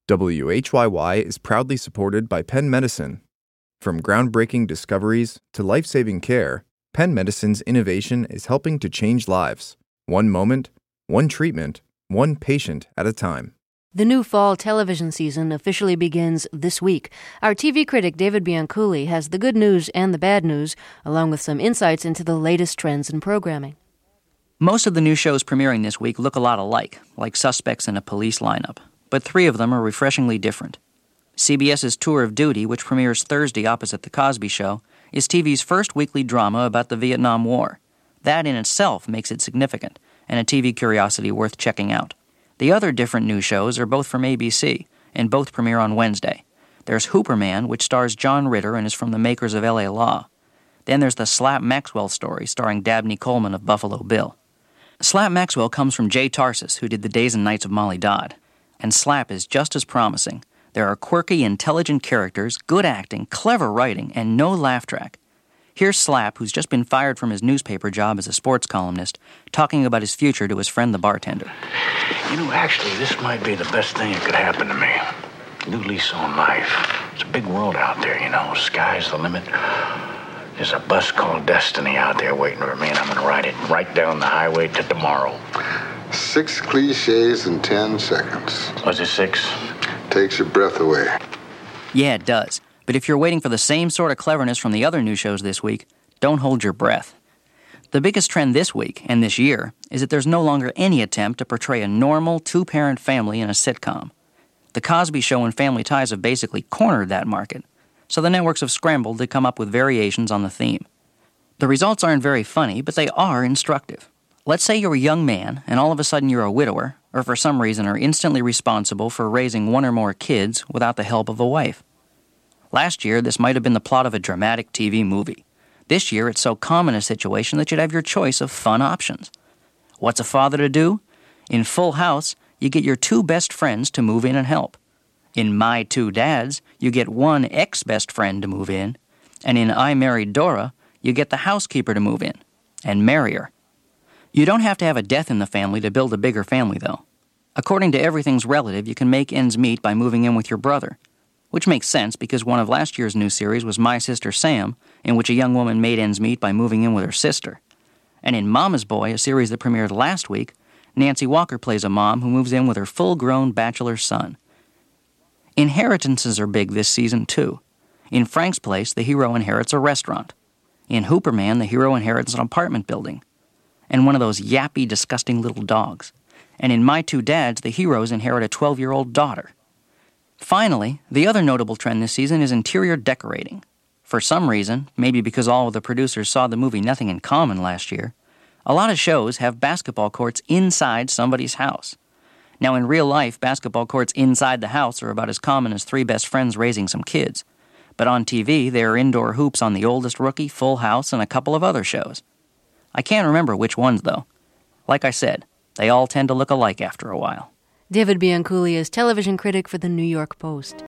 WHYY is proudly supported by Penn Medicine. From groundbreaking discoveries to life-saving care, Penn Medicine's innovation is helping to change lives. One moment, one treatment, one patient at a time. The new fall television season officially begins this week. Our TV critic David Bianculli has the good news and the bad news, along with some insights into the latest trends in programming. Most of the new shows premiering this week look a lot alike, like suspects in a police lineup. But 3 of them are refreshingly different. CBS's Tour of Duty, which premieres Thursday opposite The Cosby Show, is TV's first weekly drama about the Vietnam War. That in itself makes it significant, and a TV curiosity worth checking out. The other different new shows are both from ABC, and both premiere on Wednesday. There's Hooperman, which stars John Ritter and is from the makers of L.A. Law. Then there's the Slap Maxwell story, starring Dabney Coleman of Buffalo Bill. Slap Maxwell comes from Jay Tarsis, who did The Days and Nights of Molly Dodd. And Slap is just as promising. There are quirky, intelligent characters, good acting, clever writing, and no laugh track. Here's Slap, who's just been fired from his newspaper job as a sports columnist, talking about his future to his friend the bartender. You know, actually, this might be the best thing that could happen to me. New lease on life. It's a big world out there, you know. Sky's the limit. There's a bus called Destiny out there waiting for me, and I'm going to ride it right down the highway to tomorrow. 6 cliches in 10 seconds. Was it 6? Takes your breath away. Yeah, it does. But if you're waiting for the same sort of cleverness from the other new shows this week, don't hold your breath. The biggest trend this week, and this year, is that there's no longer any attempt to portray a normal 2-parent family in a sitcom. The Cosby Show and Family Ties have basically cornered that market, so the networks have scrambled to come up with variations on the theme. The results aren't very funny, but they are instructive. Let's say you're a young man, and all of a sudden you're a widower, or for some reason are instantly responsible for raising 1 or more kids without the help of a wife. Last year, this might have been the plot of a dramatic TV movie. This year, it's so common a situation that you'd have your choice of fun options. What's a father to do? In Full House, you get your 2 best friends to move in and help. In My 2 Dads, you get 1 ex-best friend to move in. And in I Married Dora, you get the housekeeper to move in and marry her. You don't have to have a death in the family to build a bigger family, though. According to Everything's Relative, you can make ends meet by moving in with your brother. Which makes sense because one of last year's new series was My Sister Sam, in which a young woman made ends meet by moving in with her sister. And in Mama's Boy, a series that premiered last week, Nancy Walker plays a mom who moves in with her full-grown bachelor son. Inheritances are big this season, too. In Frank's Place, the hero inherits a restaurant. In Hooperman, the hero inherits an apartment building. And one of those yappy, disgusting little dogs. And in My 2 Dads, the heroes inherit a 12-year-old daughter. Finally, the other notable trend this season is interior decorating. For some reason, maybe because all of the producers saw the movie Nothing in Common last year, a lot of shows have basketball courts inside somebody's house. Now, in real life, basketball courts inside the house are about as common as 3 best friends raising some kids. But on TV, there are indoor hoops on The Oldest Rookie, Full House, and a couple of other shows. I can't remember which ones, though. Like I said, they all tend to look alike after a while. David Bianculli is television critic for the New York Post.